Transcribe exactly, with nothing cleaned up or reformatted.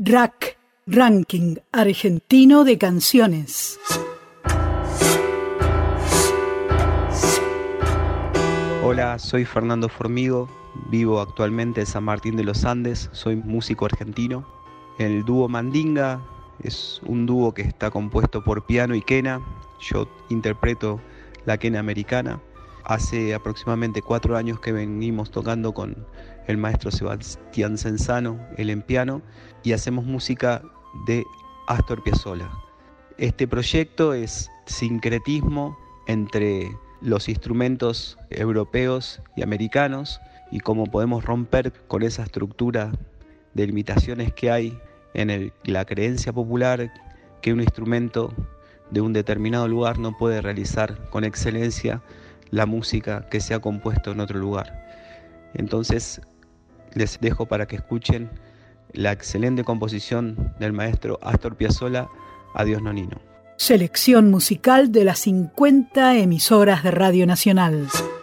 Rack, Ranking Argentino de Canciones. Hola, soy Fernando Formigo, vivo actualmente en San Martín de los Andes, soy músico argentino. El dúo Mandinga es un dúo que está compuesto por piano y quena. Yo interpreto la quena americana. Hace aproximadamente cuatro años que venimos tocando con el maestro Sebastián Cenzano, él en piano, y hacemos música de Astor Piazzolla. Este proyecto es sincretismo entre los instrumentos europeos y americanos y cómo podemos romper con esa estructura de limitaciones que hay en el, la creencia popular que un instrumento de un determinado lugar no puede realizar con excelencia la música que se ha compuesto en otro lugar. Entonces les dejo para que escuchen la excelente composición del maestro Astor Piazzolla, Adiós Nonino. Selección musical de las cincuenta emisoras de Radio Nacional.